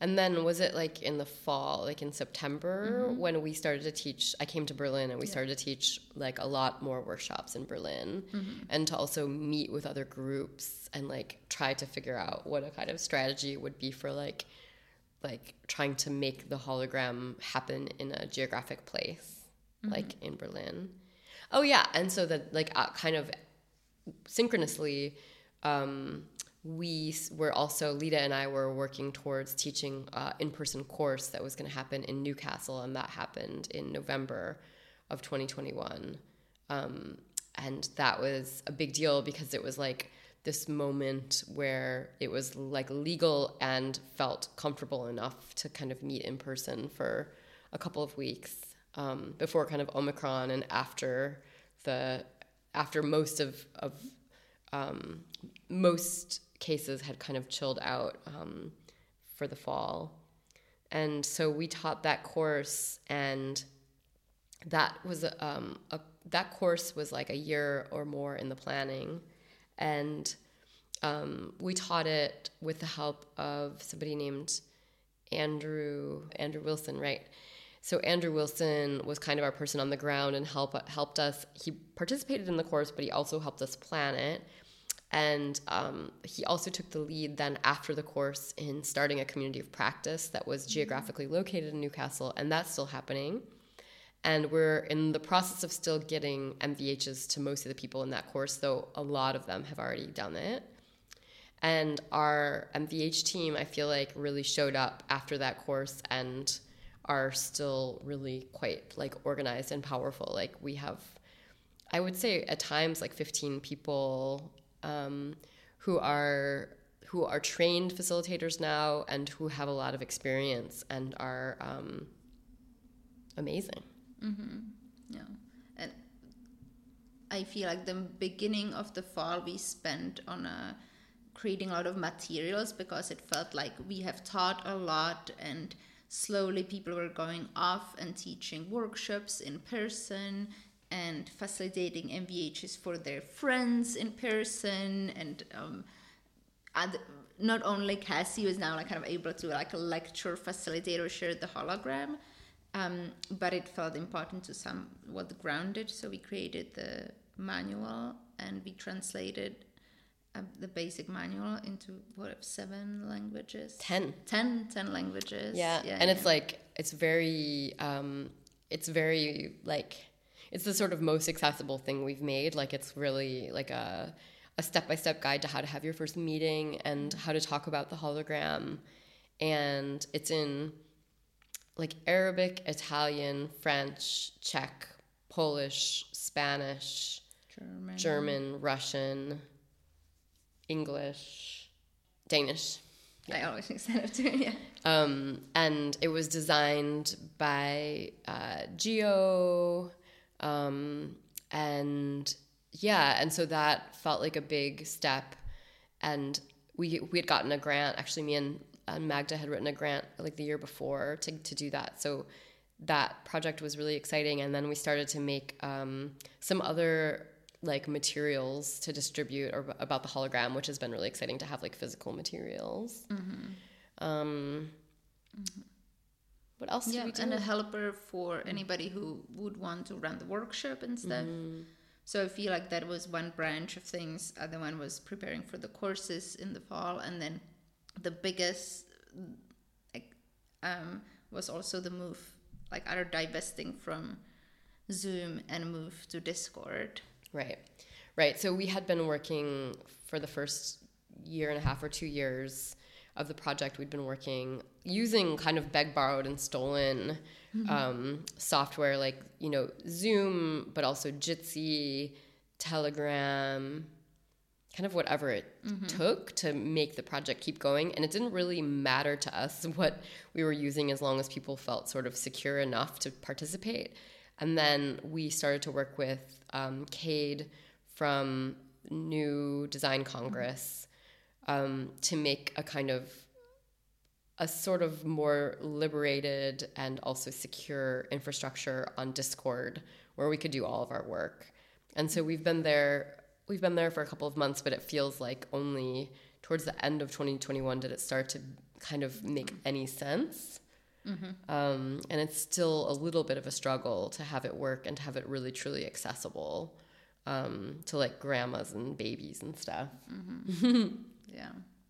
And then was it like in the fall, like in September, when we started to teach? I came to Berlin and we started to teach like a lot more workshops in Berlin, and to also meet with other groups and like try to figure out what a kind of strategy would be for like trying to make the hologram happen in a geographic place, like in Berlin. Oh yeah, and so that like kind of synchronously, we were also, Lida and I were working towards teaching in-person course that was going to happen in Newcastle, and that happened in November of 2021. And that was a big deal because it was like this moment where it was like legal and felt comfortable enough to kind of meet in person for a couple of weeks before kind of Omicron and after most cases had kind of chilled out for the fall. And so we taught that course, and that was that course was like a year or more in the planning. And we taught it with the help of somebody named Andrew Wilson, right? So Andrew Wilson was kind of our person on the ground and helped us. He participated in the course, but he also helped us plan it. And he also took the lead then after the course in starting a community of practice that was geographically located in Newcastle, and that's still happening. And we're in the process of still getting MVHs to most of the people in that course, though a lot of them have already done it. And our MVH team, I feel like, really showed up after that course and are still really quite like organized and powerful. Like we have, I would say at times like 15 people who are trained facilitators now and who have a lot of experience and are amazing. Yeah, and I feel like the beginning of the fall we spent on creating a lot of materials because it felt like we have taught a lot, and slowly people were going off and teaching workshops in person and facilitating MVHs for their friends in person, and not only Cassie was now like kind of able to like a lecture facilitator share the hologram, but it felt important to somewhat ground it, so we created the manual and we translated the basic manual into 7 languages? 10 languages. Yeah, and it's like it's very like it's the sort of most accessible thing we've made. Like it's really like a step-by-step guide to how to have your first meeting and how to talk about the hologram. And it's in like Arabic, Italian, French, Czech, Polish, Spanish, German, Russian, English, Danish. Yeah. I always mix that up too, yeah. And it was designed by Geo, and so that felt like a big step. And we had gotten a grant. Actually, me and Magda had written a grant like the year before to do that. So that project was really exciting. And then we started to make some other like materials to distribute or about the hologram, which has been really exciting to have like physical materials. What else did we do? And a helper for anybody who would want to run the workshop and stuff. So I feel like that was one branch of things. Other one was preparing for the courses in the fall, and then the biggest was also the move, like either divesting from Zoom and move to Discord. Right. So we had been working for the first year and a half or 2 years of the project. We'd been working using kind of begged, borrowed, and stolen software like, Zoom, but also Jitsi, Telegram, kind of whatever it took to make the project keep going. And it didn't really matter to us what we were using as long as people felt sort of secure enough to participate. And then we started to work with Cade from New Design Congress to make a sort of more liberated and also secure infrastructure on Discord where we could do all of our work. And so we've been there for a couple of months, but it feels like only towards the end of 2021 did it start to kind of make any sense. And it's still a little bit of a struggle to have it work and to have it really truly accessible to like grandmas and babies and stuff. Yeah.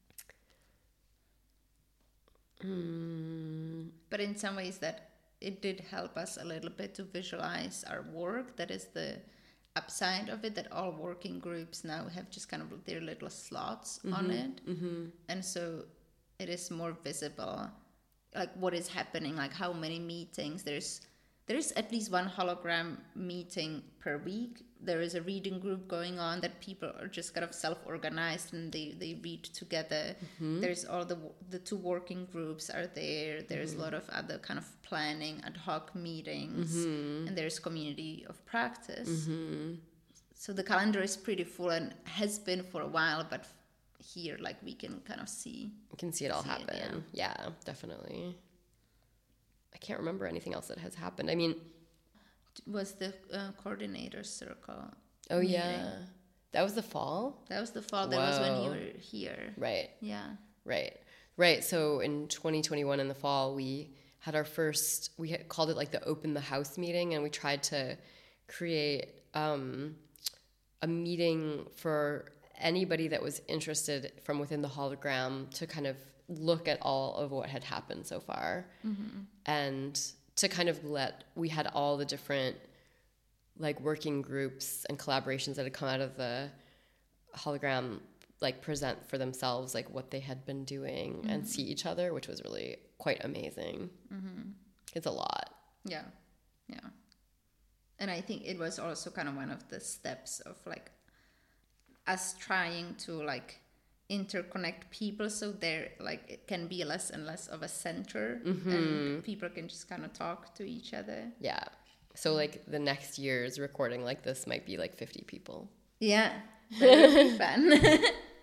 But in some ways that it did help us a little bit to visualize our work. That is the upside of it, that all working groups now have just kind of their little slots on it. And so it is more visible, like what is happening, like how many meetings. There's at least one hologram meeting per week. There is a reading group going on that people are just kind of self-organized and they read together. There's all the two working groups are there. There's a lot of other kind of planning, ad hoc meetings, and there's community of practice. So the calendar is pretty full and has been for a while, but here, like, we can kind of see. You can see it all happen. Yeah, definitely. I can't remember anything else that has happened. I mean, was the coordinator circle. Oh, meeting. Yeah. That was the fall? That was the fall. That was when you were here. Right. Yeah. Right. So in 2021 in the fall, we had our first, we had called it like the Open the House meeting, and we tried to create a meeting for anybody that was interested from within the hologram to kind of look at all of what had happened so far, and to kind of we had all the different like working groups and collaborations that had come out of the hologram like present for themselves like what they had been doing and see each other, which was really quite amazing. It's a lot. Yeah. And I think it was also kind of one of the steps of like us trying to like interconnect people, so there like it can be less and less of a center, and people can just kind of talk to each other. Yeah. So like the next year's recording like this might be like 50 people. Yeah. That would be fun.